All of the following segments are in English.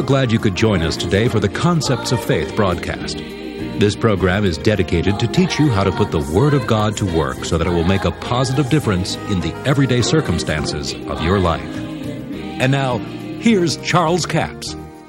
glad you could join us today for the Concepts of Faith broadcast. This program is dedicated to teach you how to put the Word of God to work so that it will make a positive difference in the everyday circumstances of your life. And now, here's Charles Capps.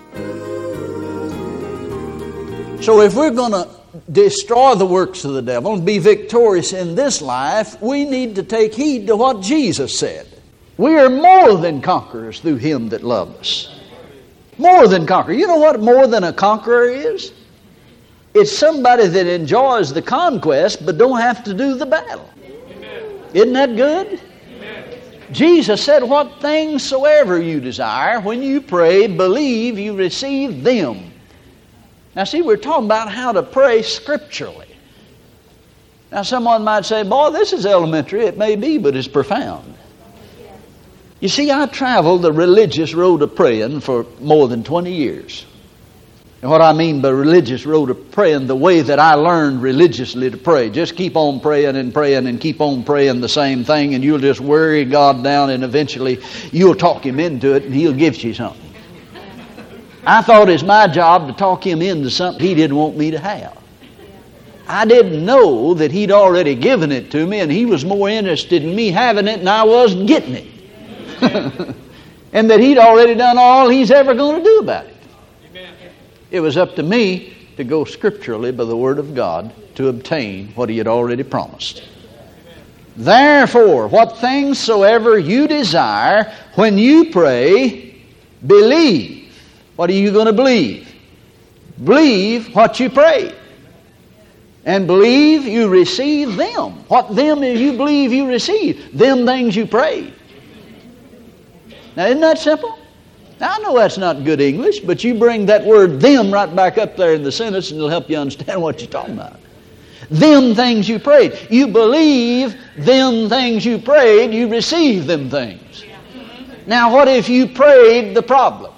So if we're going to destroy the works of the devil and be victorious in this life, we need to take heed to what Jesus said. We are more than conquerors through Him that loved us. More than conquerors. You know what more than a conqueror is? It's somebody that enjoys the conquest but don't have to do the battle. Amen. Isn't that good? Amen. Jesus said, what things soever you desire, when you pray, believe you receive them. Now see, we're talking about how to pray scripturally. Now someone might say, boy, this is elementary. It may be, but it's profound. You see, I traveled the religious road of praying for more than 20 years. And what I mean by religious road of praying, the way that I learned religiously to pray. Just keep on praying and praying and keep on praying the same thing, and you'll just worry God down, and eventually you'll talk Him into it and He'll give you something. I thought it's my job to talk Him into something He didn't want me to have. I didn't know that He'd already given it to me, and He was more interested in me having it than I was getting it. And that He'd already done all He's ever going to do about it. It was up to me to go scripturally by the Word of God to obtain what He had already promised. Therefore, what things soever you desire, when you pray, believe. What are you going to believe? Believe what you pray. And believe you receive them. What them is you believe you receive? Them things you prayed. Now, isn't that simple? Now, I know that's not good English, but you bring that word them right back up there in the sentence and it'll help you understand what you're talking about. Them things you prayed. You believe them things you prayed, you receive them things. Now, what if you prayed the problem?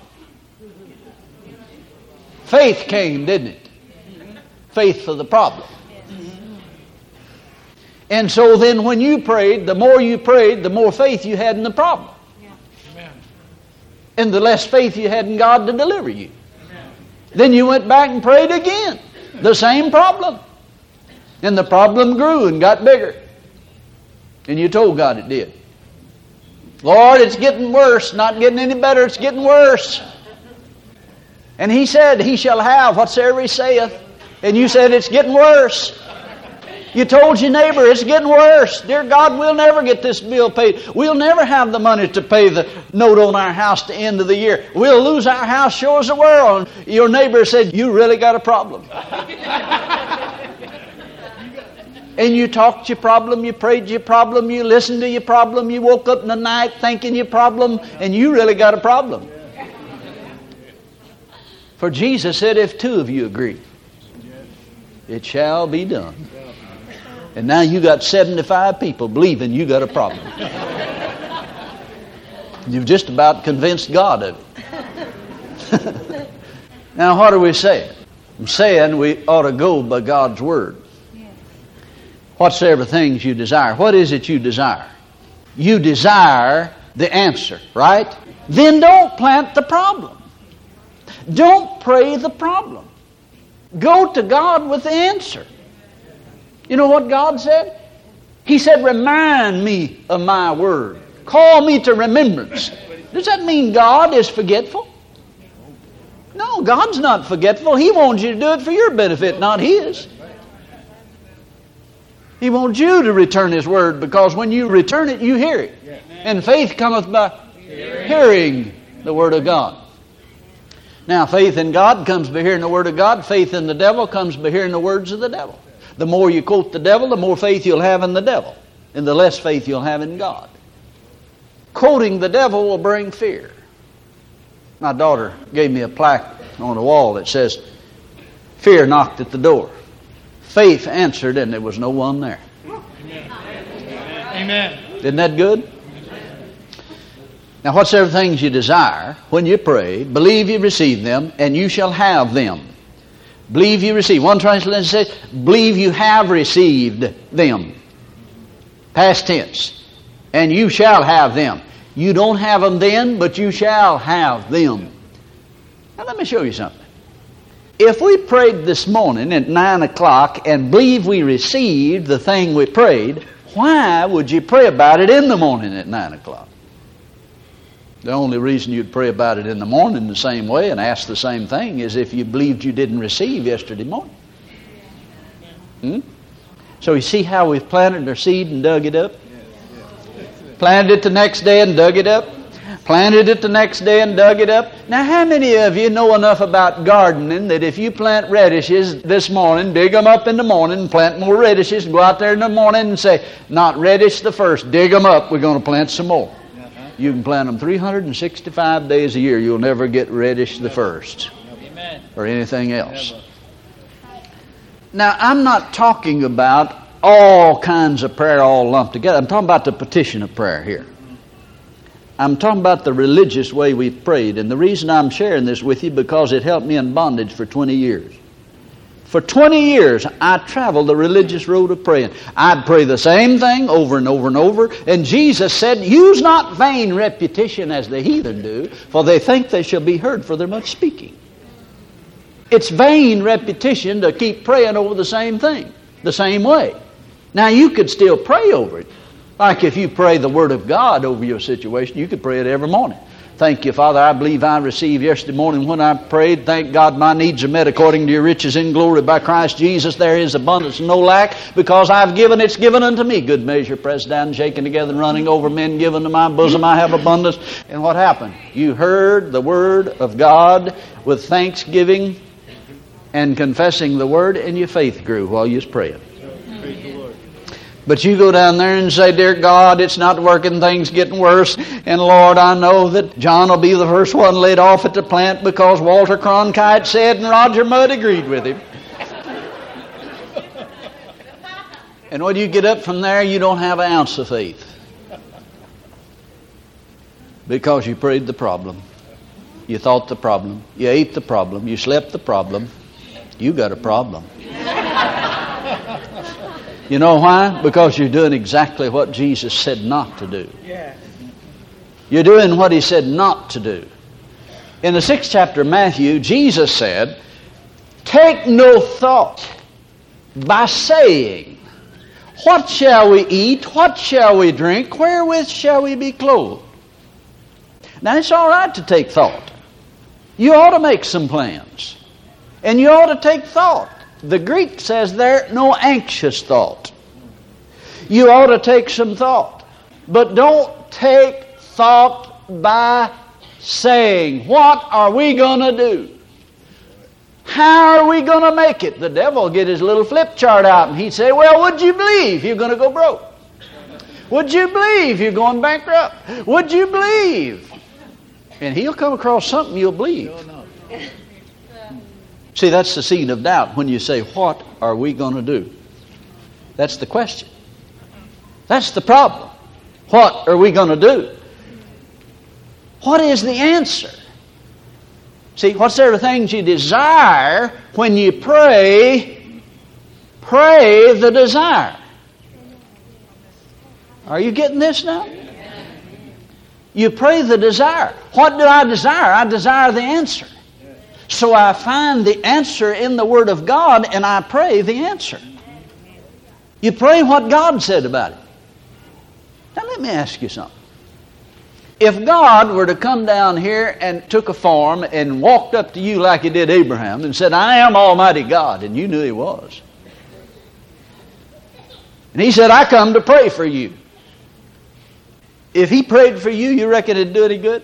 Faith came, didn't it? Faith for the problem. And so then when you prayed, the more you prayed, the more faith you had in the problem. And the less faith you had in God to deliver you. Then you went back and prayed again. The same problem. And the problem grew and got bigger. And you told God it did. Lord, it's getting worse. Not getting any better. It's getting worse. And He said, He shall have whatsoever He saith. And you said, it's getting worse. You told your neighbor, it's getting worse. Dear God, we'll never get this bill paid. We'll never have the money to pay the note on our house to the end of the year. We'll lose our house, sure as the world. Your neighbor said, you really got a problem. And you talked your problem, you prayed your problem, you listened to your problem, you woke up in the night thinking your problem, and you really got a problem. For Jesus said, if two of you agree, it shall be done. And now you got 75 people believing you got a problem. You've just about convinced God of it. Now what are we saying? I'm saying we ought to go by God's Word. Whatsoever things you desire. What is it you desire? You desire the answer, right? Then don't plant the problem. Don't pray the problem. Go to God with the answer. You know what God said? He said, remind me of my word. Call me to remembrance. Does that mean God is forgetful? No, God's not forgetful. He wants you to do it for your benefit, not His. He wants you to return His word, because when you return it, you hear it. And faith cometh by hearing the word of God. Now, faith in God comes by hearing the word of God. Faith in the devil comes by hearing the words of the devil. The more you quote the devil, the more faith you'll have in the devil, and the less faith you'll have in God. Quoting the devil will bring fear. My daughter gave me a plaque on the wall that says, fear knocked at the door. Faith answered, and there was no one there. Amen. Isn't that good? Now, whatsoever things you desire, when you pray, believe you receive them, and you shall have them. Believe you receive. One translation says, believe you have received them. Past tense. And you shall have them. You don't have them then, but you shall have them. Now let me show you something. If we prayed this morning at 9 o'clock and believe we received the thing we prayed, why would you pray about it in the morning at 9 o'clock? The only reason you'd pray about it in the morning the same way and ask the same thing is if you believed you didn't receive yesterday morning. So you see how we've planted our seed and dug it up? Planted it the next day and dug it up. Planted it the next day and dug it up. Now how many of you know enough about gardening that if you plant radishes this morning, dig them up in the morning and plant more radishes and go out there in the morning and say, not radish the first, dig them up, we're going to plant some more. You can plant them 365 days a year. You'll never get radish the first or anything else. Now, I'm not talking about all kinds of prayer all lumped together. I'm talking about the petition of prayer here. I'm talking about the religious way we've prayed. And the reason I'm sharing this with you because it helped me in bondage for 20 years. For 20 years, I traveled the religious road of praying. I'd pray the same thing over and over and over. And Jesus said, use not vain repetition as the heathen do, for they think they shall be heard for their much speaking. It's vain repetition to keep praying over the same thing, the same way. Now, you could still pray over it. Like if you pray the Word of God over your situation, you could pray it every morning. Thank you, Father, I believe I received yesterday morning when I prayed. Thank God my needs are met according to your riches in glory by Christ Jesus. There is abundance and no lack. Because I've given, it's given unto me. Good measure, pressed down, shaken together, and running over, men given to my bosom. I have abundance. And what happened? You heard the Word of God with thanksgiving and confessing the Word, and your faith grew while you was praying. But you go down there and say, dear God, it's not working, things getting worse. And Lord, I know that John will be the first one laid off at the plant because Walter Cronkite said and Roger Mudd agreed with him. And when you get up from there, you don't have an ounce of faith. Because you prayed the problem. You thought the problem. You ate the problem. You slept the problem. You got a problem. You know why? Because you're doing exactly what Jesus said not to do. You're doing what He said not to do. In the 6th chapter of Matthew, Jesus said, take no thought by saying, what shall we eat? What shall we drink? Wherewith shall we be clothed? Now, it's all right to take thought. You ought to make some plans. And you ought to take thought. The Greek says there, no anxious thought. You ought to take some thought. But don't take thought by saying, what are we going to do? How are we going to make it? The devil will get his little flip chart out and he'd say, well, would you believe you're going to go broke? Would you believe you're going bankrupt? Would you believe? And he'll come across something you'll believe. See, that's the seed of doubt when you say, what are we going to do? That's the question. That's the problem. What are we going to do? What is the answer? See, whatsoever things you desire, when you pray, pray the desire. Are you getting this now? You pray the desire. What do I desire? I desire the answer. So I find the answer in the Word of God and I pray the answer. You pray what God said about it. Now let me ask you something. If God were to come down here and took a form and walked up to you like He did Abraham and said, I am Almighty God, and you knew He was. And He said, I come to pray for you. If He prayed for you, you reckon it'd do any good?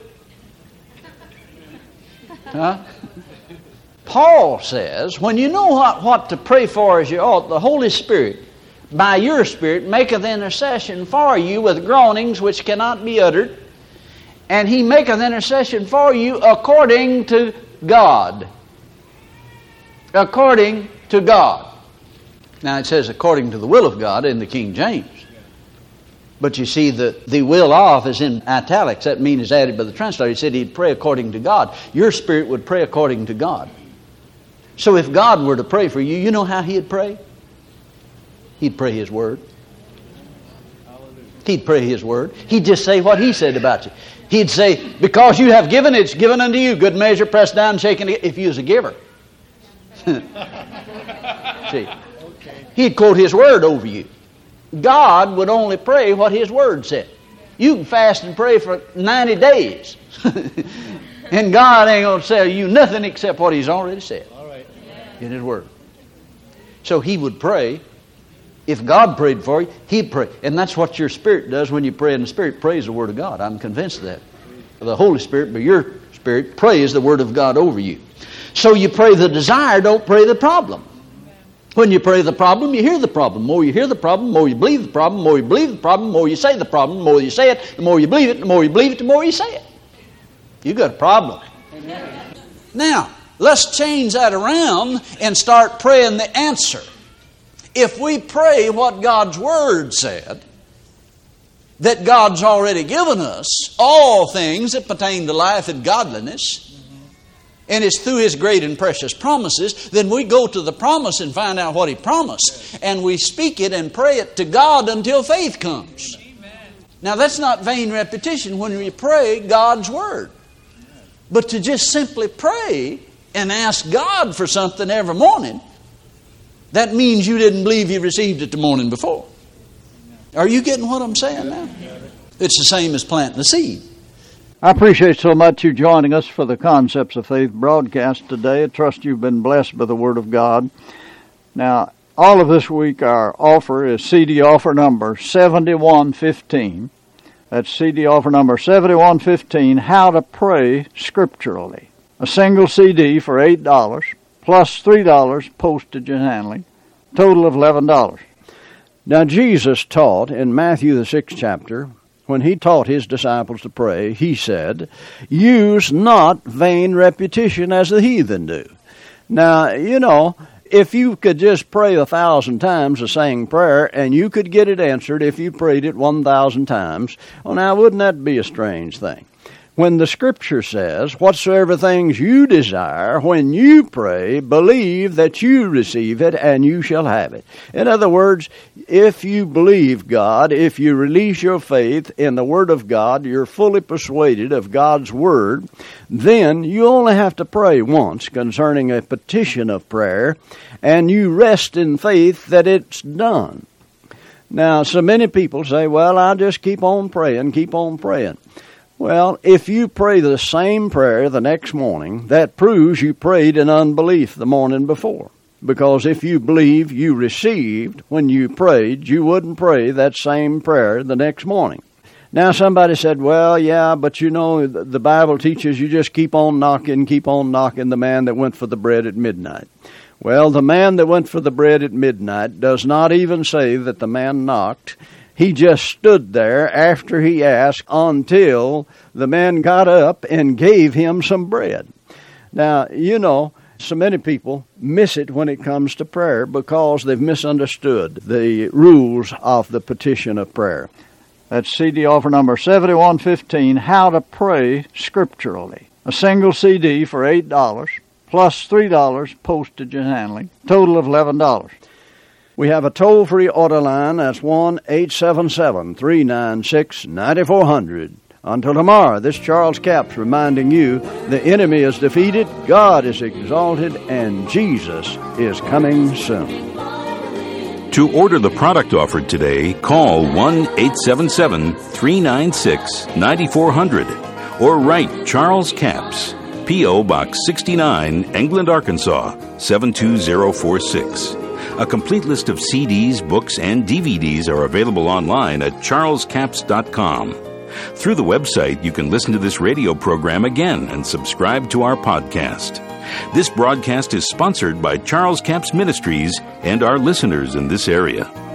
Huh? Paul says, when you know what to pray for as you ought, the Holy Spirit, by your Spirit, maketh intercession for you with groanings which cannot be uttered, and He maketh intercession for you according to God. According to God. Now it says according to the will of God in the King James. But you see, the will of is in italics. That means is added by the translator. He said he'd pray according to God. Your spirit would pray according to God. So if God were to pray for you, you know how He'd pray? He'd pray His Word. He'd pray His Word. He'd just say what He said about you. He'd say, because you have given, it's given unto you. Good measure, pressed down, shaken together. If you was a giver. See, He'd quote His Word over you. God would only pray what His Word said. You can fast and pray for 90 days. And God ain't going to tell you nothing except what He's already said in His Word. So He would pray. If God prayed for you, He'd pray. And that's what your spirit does when you pray, and the Spirit prays the Word of God. I'm convinced of that. The Holy Spirit, but your spirit, prays the Word of God over you. So you pray the desire, don't pray the problem. When you pray the problem, you hear the problem. The more you hear the problem, the more you believe the problem. The more you believe the problem, the more you say the problem. The more you say it, the more you believe it. The more you believe it, the more you say it. You got a problem. Amen. Now, let's change that around and start praying the answer. If we pray what God's Word said, that God's already given us all things that pertain to life and godliness, and it's through His great and precious promises, then we go to the promise and find out what He promised, and we speak it and pray it to God until faith comes. Now that's not vain repetition when we pray God's Word. But to just simply pray and ask God for something every morning, that means you didn't believe you received it the morning before. Are you getting what I'm saying now? It's the same as planting a seed. I appreciate so much you joining us for the Concepts of Faith broadcast today. I trust you've been blessed by the Word of God. Now, all of this week our offer is CD offer number 7115. That's CD offer number 7115, How to Pray Scripturally. A single CD for $8, plus $3 postage and handling, total of $11. Now, Jesus taught in Matthew the 6th chapter, when He taught His disciples to pray, He said, use not vain repetition as the heathen do. Now, you know, if you could just pray 1,000 times the same prayer and you could get it answered if you prayed it 1,000 times, well, now, wouldn't that be a strange thing? When the Scripture says, whatsoever things you desire, when you pray, believe that you receive it and you shall have it. In other words, if you believe God, if you release your faith in the Word of God, you're fully persuaded of God's Word, then you only have to pray once concerning a petition of prayer, and you rest in faith that it's done. Now, so many people say, well, I'll just keep on praying, keep on praying. Well, if you pray the same prayer the next morning, that proves you prayed in unbelief the morning before. Because if you believe you received when you prayed, you wouldn't pray that same prayer the next morning. Now somebody said, well, yeah, but you know, the Bible teaches you just keep on knocking the man that went for the bread at midnight. Well, the man that went for the bread at midnight does not even say that the man knocked. He just stood there after he asked until the man got up and gave him some bread. Now, you know, so many people miss it when it comes to prayer because they've misunderstood the rules of the petition of prayer. That's CD offer number 7115, How to Pray Scripturally. A single CD for $8, plus $3 postage and handling, total of $11. We have a toll-free order line. That's 1-877-396-9400. Until tomorrow, this Charles Capps reminding you the enemy is defeated, God is exalted, and Jesus is coming soon. To order the product offered today, call 1-877-396-9400 or write Charles Capps, P.O. Box 69, England, Arkansas, 72046. A complete list of CDs, books, and DVDs are available online at charlescapps.com. Through the website, you can listen to this radio program again and subscribe to our podcast. This broadcast is sponsored by Charles Capps Ministries and our listeners in this area.